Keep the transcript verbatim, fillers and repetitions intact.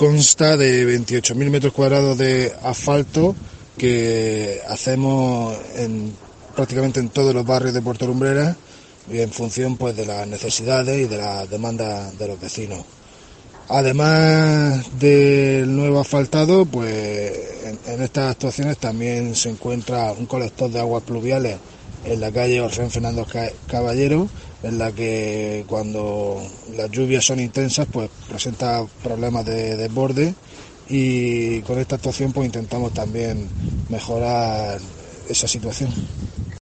consta de veintiocho mil metros cuadrados de asfalto que hacemos en, prácticamente en todos los barrios de Puerto Lumbreras y en función pues de las necesidades y de las demandas de los vecinos. Además del nuevo asfaltado, pues en, en estas actuaciones también se encuentra un colector de aguas pluviales en la calle Orfeón Fernando Caballero, en la que cuando las lluvias son intensas pues presenta problemas de desborde, y con esta actuación pues intentamos también mejorar esa situación.